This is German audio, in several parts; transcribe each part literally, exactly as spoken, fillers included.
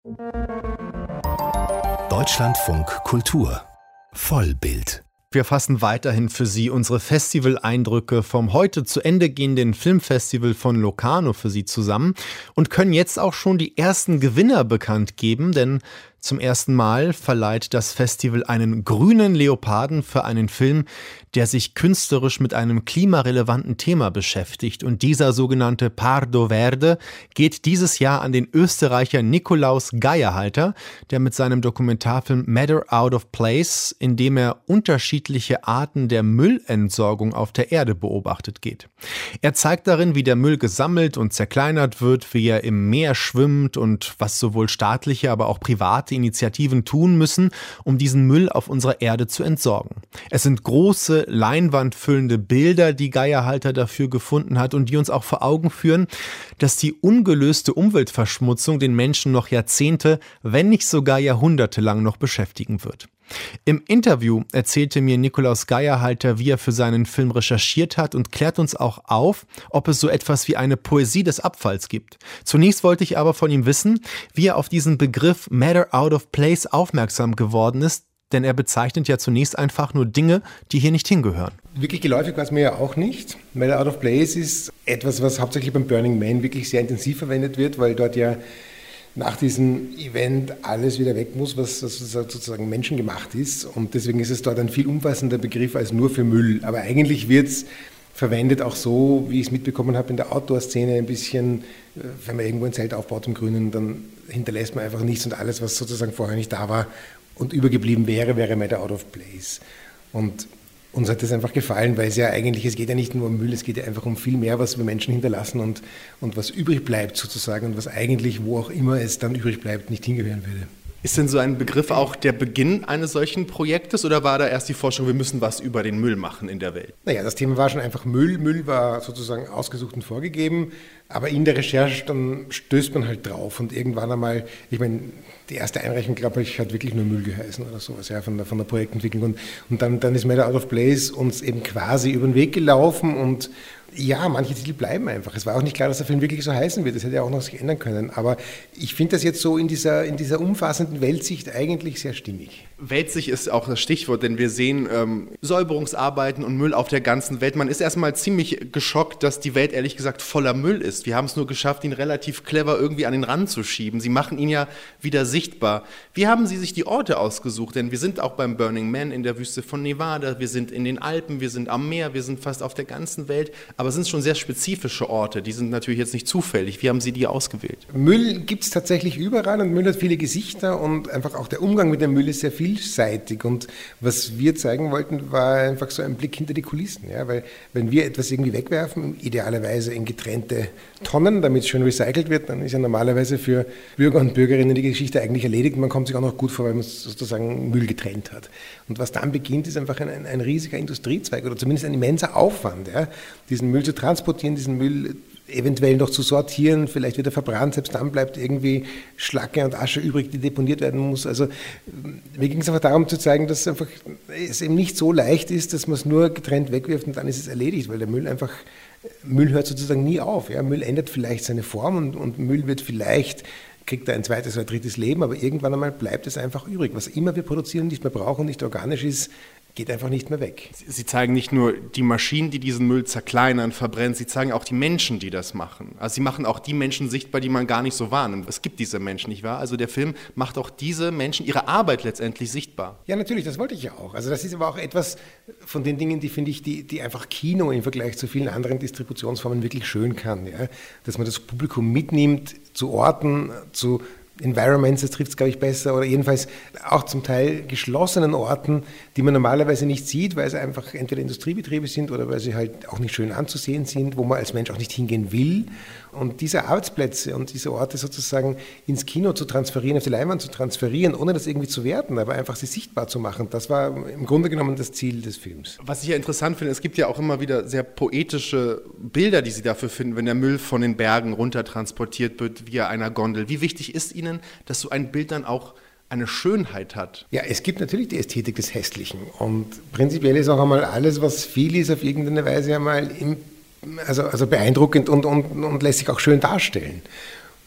Deutschlandfunk Kultur Vollbild. Wir fassen weiterhin für Sie unsere Festival-Eindrücke vom heute zu Ende gehenden Filmfestival von Locarno für Sie zusammen und können jetzt auch schon die ersten Gewinner bekannt geben, denn zum ersten Mal verleiht das Festival einen grünen Leoparden für einen Film, der sich künstlerisch mit einem klimarelevanten Thema beschäftigt. Und dieser sogenannte Pardo Verde geht dieses Jahr an den Österreicher Nikolaus Geierhalter, der mit seinem Dokumentarfilm Matter Out of Place, in dem er unterschiedliche Arten der Müllentsorgung auf der Erde beobachtet, geht. Er zeigt darin, wie der Müll gesammelt und zerkleinert wird, wie er im Meer schwimmt und was sowohl staatliche, aber auch private Initiativen tun müssen, um diesen Müll auf unserer Erde zu entsorgen. Es sind große, leinwandfüllende Bilder, die Geierhalter dafür gefunden hat und die uns auch vor Augen führen, dass die ungelöste Umweltverschmutzung den Menschen noch Jahrzehnte, wenn nicht sogar Jahrhunderte lang noch beschäftigen wird. Im Interview erzählte mir Nikolaus Geierhalter, wie er für seinen Film recherchiert hat und klärt uns auch auf, ob es so etwas wie eine Poesie des Abfalls gibt. Zunächst wollte ich aber von ihm wissen, wie er auf diesen Begriff Matter Out of Place aufmerksam geworden ist, denn er bezeichnet ja zunächst einfach nur Dinge, die hier nicht hingehören. Wirklich geläufig war es mir ja auch nicht. Matter Out of Place ist etwas, was hauptsächlich beim Burning Man wirklich sehr intensiv verwendet wird, weil dort ja nach diesem Event alles wieder weg muss, was sozusagen menschengemacht ist. Und deswegen ist es dort ein viel umfassender Begriff als nur für Müll. Aber eigentlich wird es verwendet auch so, wie ich es mitbekommen habe, in der Outdoor-Szene ein bisschen, wenn man irgendwo ein Zelt aufbaut im Grünen, dann hinterlässt man einfach nichts und alles, was sozusagen vorher nicht da war und übergeblieben wäre, wäre Matter Out of Place. Und uns hat das einfach gefallen, weil es ja eigentlich, es geht ja nicht nur um Müll, es geht ja einfach um viel mehr, was wir Menschen hinterlassen und, und was übrig bleibt sozusagen und was eigentlich, wo auch immer es dann übrig bleibt, nicht hingehören würde. Ist denn so ein Begriff auch der Beginn eines solchen Projektes oder war da erst die Forschung, wir müssen was über den Müll machen in der Welt? Naja, das Thema war schon einfach Müll. Müll war sozusagen ausgesucht und vorgegeben, aber in der Recherche dann stößt man halt drauf und irgendwann einmal, ich meine, die erste Einreichung, glaube ich, hat wirklich nur Müll geheißen oder sowas, ja, von der, von der Projektentwicklung und, und dann, dann ist Matter Out of Place uns eben quasi über den Weg gelaufen und ja, manche Titel bleiben einfach. Es war auch nicht klar, dass der Film wirklich so heißen wird. Das hätte ja auch noch sich ändern können. Aber ich finde das jetzt so in dieser, in dieser umfassenden Weltsicht eigentlich sehr stimmig. Weltsicht ist auch das Stichwort, denn wir sehen ähm, Säuberungsarbeiten und Müll auf der ganzen Welt. Man ist erstmal ziemlich geschockt, dass die Welt ehrlich gesagt voller Müll ist. Wir haben es nur geschafft, ihn relativ clever irgendwie an den Rand zu schieben. Sie machen ihn ja wieder sichtbar. Wie haben Sie sich die Orte ausgesucht? Denn wir sind auch beim Burning Man in der Wüste von Nevada, wir sind in den Alpen, wir sind am Meer, wir sind fast auf der ganzen Welt. Aber es sind schon sehr spezifische Orte, die sind natürlich jetzt nicht zufällig. Wie haben Sie die ausgewählt? Müll gibt es tatsächlich überall und Müll hat viele Gesichter und einfach auch der Umgang mit dem Müll ist sehr vielseitig. Und was wir zeigen wollten, war einfach so ein Blick hinter die Kulissen. Ja? Weil wenn wir etwas irgendwie wegwerfen, idealerweise in getrennte Tonnen, damit es schön recycelt wird, dann ist ja normalerweise für Bürger und Bürgerinnen die Geschichte eigentlich erledigt. Man kommt sich auch noch gut vor, weil man sozusagen Müll getrennt hat. Und was dann beginnt, ist einfach ein, ein, ein riesiger Industriezweig oder zumindest ein immenser Aufwand, ja? Diesen Müll zu transportieren, diesen Müll eventuell noch zu sortieren, vielleicht wird er verbrannt, selbst dann bleibt irgendwie Schlacke und Asche übrig, die deponiert werden muss. Also mir ging es einfach darum zu zeigen, dass einfach es eben nicht so leicht ist, dass man es nur getrennt wegwirft und dann ist es erledigt, weil der Müll einfach, Müll hört sozusagen nie auf. Ja? Müll ändert vielleicht seine Form und, und Müll wird vielleicht, kriegt er ein zweites oder drittes Leben, aber irgendwann einmal bleibt es einfach übrig. Was immer wir produzieren, nicht mehr brauchen, nicht organisch ist, geht einfach nicht mehr weg. Sie zeigen nicht nur die Maschinen, die diesen Müll zerkleinern, verbrennen, Sie zeigen auch die Menschen, die das machen. Also Sie machen auch die Menschen sichtbar, die man gar nicht so wahrnimmt. Es gibt diese Menschen, nicht wahr? Also der Film macht auch diese Menschen, ihre Arbeit letztendlich sichtbar. Ja, natürlich, das wollte ich ja auch. Also das ist aber auch etwas von den Dingen, die finde ich, die, die einfach Kino im Vergleich zu vielen anderen Distributionsformen wirklich schön kann. Ja? Dass man das Publikum mitnimmt zu Orten, zu Environments, das trifft es, glaube ich, besser, oder jedenfalls auch zum Teil geschlossenen Orten, die man normalerweise nicht sieht, weil sie einfach entweder Industriebetriebe sind oder weil sie halt auch nicht schön anzusehen sind, wo man als Mensch auch nicht hingehen will. Und diese Arbeitsplätze und diese Orte sozusagen ins Kino zu transferieren, auf die Leinwand zu transferieren, ohne das irgendwie zu werten, aber einfach sie sichtbar zu machen, das war im Grunde genommen das Ziel des Films. Was ich ja interessant finde, es gibt ja auch immer wieder sehr poetische Bilder, die Sie dafür finden, wenn der Müll von den Bergen runter transportiert wird via einer Gondel. Wie wichtig ist Ihnen, dass so ein Bild dann auch eine Schönheit hat? Ja, es gibt natürlich die Ästhetik des Hässlichen und prinzipiell ist auch einmal alles, was viel ist, auf irgendeine Weise einmal im Also, also beeindruckend und, und, und lässt sich auch schön darstellen.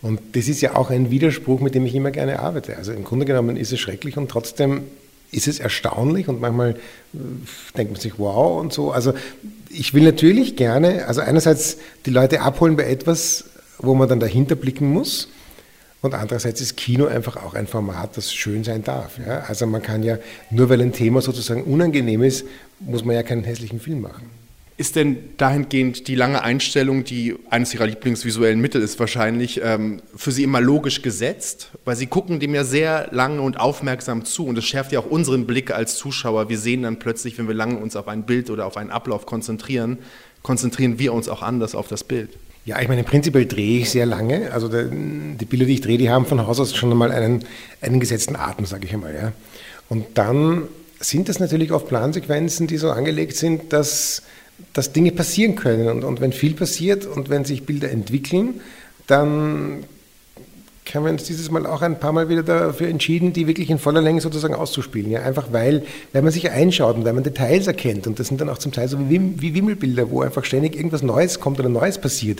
Und das ist ja auch ein Widerspruch, mit dem ich immer gerne arbeite. Also im Grunde genommen ist es schrecklich und trotzdem ist es erstaunlich und manchmal denkt man sich, wow und so. Also ich will natürlich gerne, also einerseits die Leute abholen bei etwas, wo man dann dahinter blicken muss. Und andererseits ist Kino einfach auch ein Format, das schön sein darf. Ja? Also man kann ja, nur weil ein Thema sozusagen unangenehm ist, muss man ja keinen hässlichen Film machen. Ist denn dahingehend die lange Einstellung, die eines Ihrer Lieblingsvisuellen Mittel ist wahrscheinlich, ähm, für Sie immer logisch gesetzt? Weil Sie gucken dem ja sehr lange und aufmerksam zu und das schärft ja auch unseren Blick als Zuschauer. Wir sehen dann plötzlich, wenn wir lange uns auf ein Bild oder auf einen Ablauf konzentrieren, konzentrieren wir uns auch anders auf das Bild. Ja, ich meine, prinzipiell drehe ich sehr lange. Also der, die Bilder, die ich drehe, die haben von Haus aus schon einmal einen, einen gesetzten Atem, sage ich einmal. Ja. Und dann sind das natürlich oft Plansequenzen, die so angelegt sind, dass dass Dinge passieren können. Und, und wenn viel passiert und wenn sich Bilder entwickeln, dann haben wir uns dieses Mal auch ein paar Mal wieder dafür entschieden, die wirklich in voller Länge sozusagen auszuspielen. Ja, einfach weil, weil man sich einschaut und weil man Details erkennt. Und das sind dann auch zum Teil so wie, wie Wimmelbilder, wo einfach ständig irgendwas Neues kommt oder Neues passiert.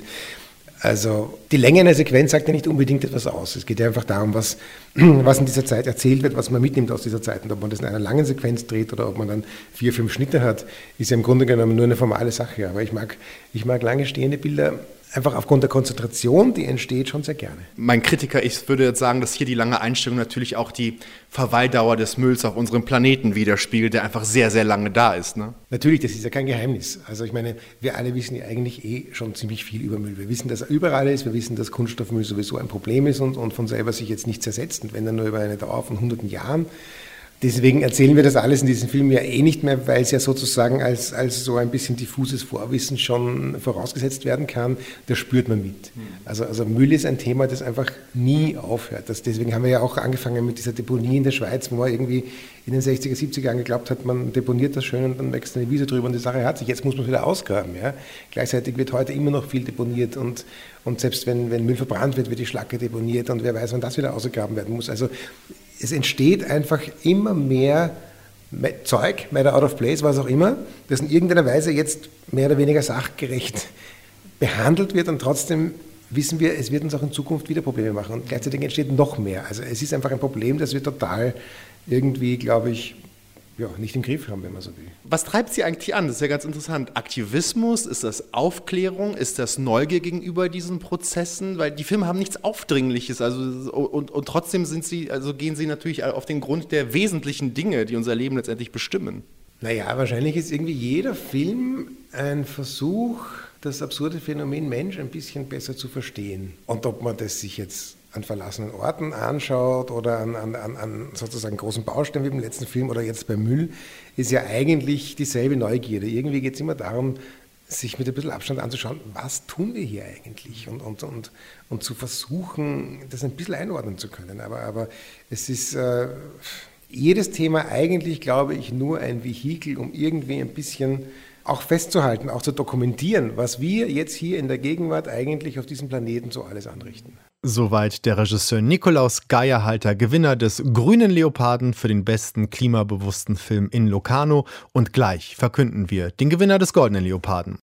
Also die Länge einer Sequenz sagt ja nicht unbedingt etwas aus. Es geht ja einfach darum, was, was in dieser Zeit erzählt wird, was man mitnimmt aus dieser Zeit. Und ob man das in einer langen Sequenz dreht oder ob man dann vier, fünf Schnitte hat, ist ja im Grunde genommen nur eine formale Sache. Aber ich mag, ich mag lange stehende Bilder einfach aufgrund der Konzentration, die entsteht, schon sehr gerne. Mein Kritiker, ich würde jetzt sagen, dass hier die lange Einstellung natürlich auch die Verweildauer des Mülls auf unserem Planeten widerspiegelt, der einfach sehr, sehr lange da ist. Ne? Natürlich, das ist ja kein Geheimnis. Also ich meine, wir alle wissen ja eigentlich eh schon ziemlich viel über Müll. Wir wissen, dass er überall ist, wir wissen, dass Kunststoffmüll sowieso ein Problem ist und, und von selber sich jetzt nicht zersetzt und wenn dann nur über eine Dauer von hunderten Jahren. Deswegen erzählen wir das alles in diesem Film ja eh nicht mehr, weil es ja sozusagen als, als so ein bisschen diffuses Vorwissen schon vorausgesetzt werden kann. Das spürt man mit. Also, also Müll ist ein Thema, das einfach nie aufhört. Das, deswegen haben wir ja auch angefangen mit dieser Deponie in der Schweiz, wo man irgendwie in den sechziger, siebziger Jahren geglaubt hat, man deponiert das schön und dann wächst eine Wiese drüber und die Sache hat sich. Jetzt muss man es wieder ausgraben. Ja? Gleichzeitig wird heute immer noch viel deponiert und, und selbst wenn, wenn Müll verbrannt wird, wird die Schlacke deponiert und wer weiß, wann das wieder ausgegraben werden muss. Also es entsteht einfach immer mehr Zeug, matter out of place, was auch immer, das in irgendeiner Weise jetzt mehr oder weniger sachgerecht behandelt wird und trotzdem wissen wir, es wird uns auch in Zukunft wieder Probleme machen und gleichzeitig entsteht noch mehr. Also es ist einfach ein Problem, das wir total irgendwie, glaube ich, ja, nicht im Griff haben, wenn man so will. Was treibt Sie eigentlich an? Das ist ja ganz interessant. Aktivismus, ist das Aufklärung, ist das Neugier gegenüber diesen Prozessen? Weil die Filme haben nichts Aufdringliches, also und, und trotzdem sind sie, also gehen sie natürlich auf den Grund der wesentlichen Dinge, die unser Leben letztendlich bestimmen. Naja, wahrscheinlich ist irgendwie jeder Film ein Versuch, das absurde Phänomen Mensch ein bisschen besser zu verstehen. Und ob man das sich jetzt an verlassenen Orten anschaut oder an, an, an sozusagen großen Bausteinen wie im letzten Film oder jetzt bei Müll, ist ja eigentlich dieselbe Neugierde. Irgendwie geht es immer darum, sich mit ein bisschen Abstand anzuschauen, was tun wir hier eigentlich und, und, und, und zu versuchen, das ein bisschen einordnen zu können. Aber, aber es ist äh, jedes Thema eigentlich, glaube ich, nur ein Vehikel, um irgendwie ein bisschen auch festzuhalten, auch zu dokumentieren, was wir jetzt hier in der Gegenwart eigentlich auf diesem Planeten so alles anrichten. Soweit der Regisseur Nikolaus Geierhalter, Gewinner des Grünen Leoparden für den besten klimabewussten Film in Locarno. Und gleich verkünden wir den Gewinner des Goldenen Leoparden.